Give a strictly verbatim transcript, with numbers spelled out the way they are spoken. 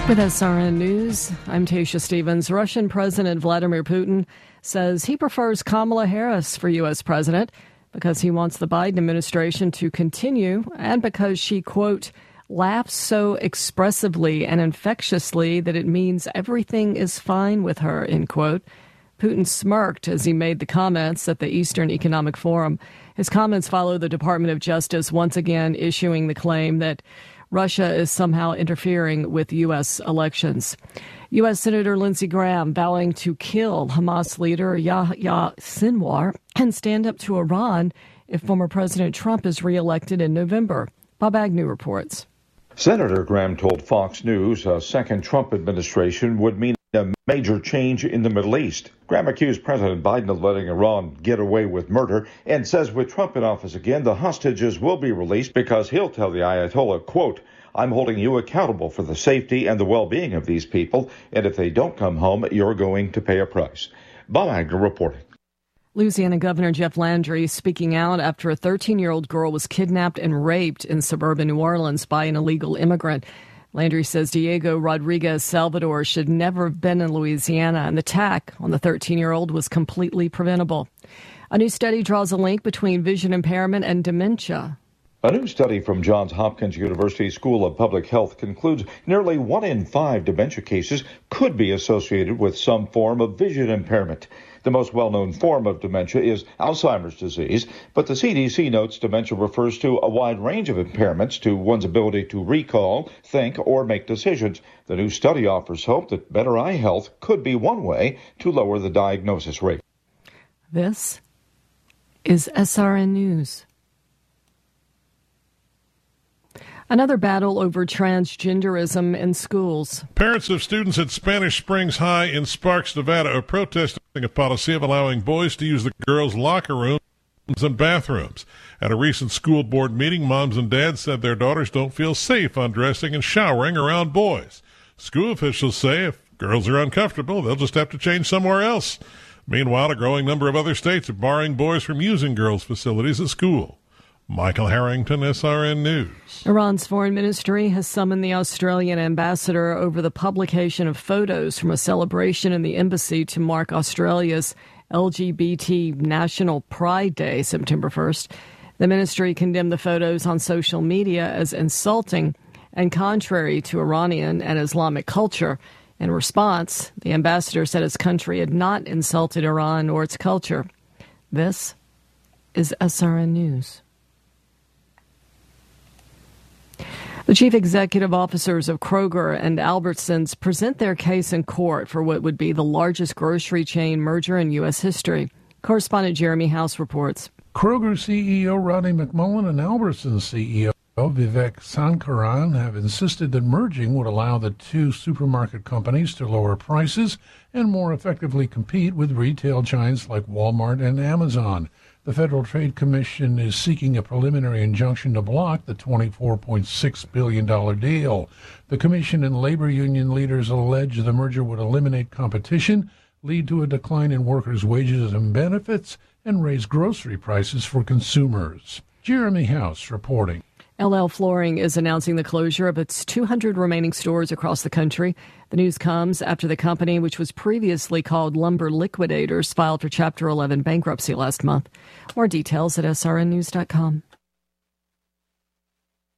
With S R N News, I'm Tasha Stevens. Russian President Vladimir Putin says he prefers Kamala Harris for U S president because he wants the Biden administration to continue and because she, quote, laughs so expressively and infectiously that it means everything is fine with her, end quote. Putin smirked as he made the comments at the Eastern Economic Forum. His comments follow the Department of Justice once again issuing the claim that Russia is somehow interfering with U S elections. U S. Senator Lindsey Graham vowing to kill Hamas leader Yahya Sinwar and stand up to Iran if former President Trump is reelected in November. Bob Agnew reports. Senator Graham told Fox News a second Trump administration would mean a major change in the Middle East. Graham accused President Biden of letting Iran get away with murder and says with Trump in office again, the hostages will be released because he'll tell the Ayatollah, quote, I'm holding you accountable for the safety and the well-being of these people, and if they don't come home, you're going to pay a price. Bob Agnew reporting. Louisiana Governor Jeff Landry speaking out after a thirteen-year-old girl was kidnapped and raped in suburban New Orleans by an illegal immigrant. Landry says Diego Rodriguez Salvador should never have been in Louisiana, and the attack on the thirteen-year-old was completely preventable. A new study draws a link between vision impairment and dementia. A new study from Johns Hopkins University School of Public Health concludes nearly one in five dementia cases could be associated with some form of vision impairment. The most well-known form of dementia is Alzheimer's disease, but the C D C notes dementia refers to a wide range of impairments to one's ability to recall, think, or make decisions. The new study offers hope that better eye health could be one way to lower the diagnosis rate. This is S R N News. Another battle over transgenderism in schools. Parents of students at Spanish Springs High in Sparks, Nevada are protesting a policy of allowing boys to use the girls' locker rooms and bathrooms. At a recent school board meeting, moms and dads said their daughters don't feel safe undressing and showering around boys. School officials say if girls are uncomfortable, they'll just have to change somewhere else. Meanwhile, a growing number of other states are barring boys from using girls' facilities at school. Michael Harrington, S R N News. Iran's foreign ministry has summoned the Australian ambassador over the publication of photos from a celebration in the embassy to mark Australia's L G B T National Pride Day, September first. The ministry condemned the photos on social media as insulting and contrary to Iranian and Islamic culture. In response, the ambassador said his country had not insulted Iran or its culture. This is S R N News. The chief executive officers of Kroger and Albertsons present their case in court for what would be the largest grocery chain merger in U S history. Correspondent Jeremy House reports. Kroger C E O Rodney McMullen and Albertsons C E O Vivek Sankaran have insisted that merging would allow the two supermarket companies to lower prices and more effectively compete with retail giants like Walmart and Amazon. The Federal Trade Commission is seeking a preliminary injunction to block the twenty-four point six billion dollars deal. The Commission and labor union leaders allege the merger would eliminate competition, lead to a decline in workers' wages and benefits, and raise grocery prices for consumers. Jeremy House reporting. L L Flooring is announcing the closure of its two hundred remaining stores across the country. The news comes after the company, which was previously called Lumber Liquidators, filed for Chapter eleven bankruptcy last month. More details at S R N news dot com.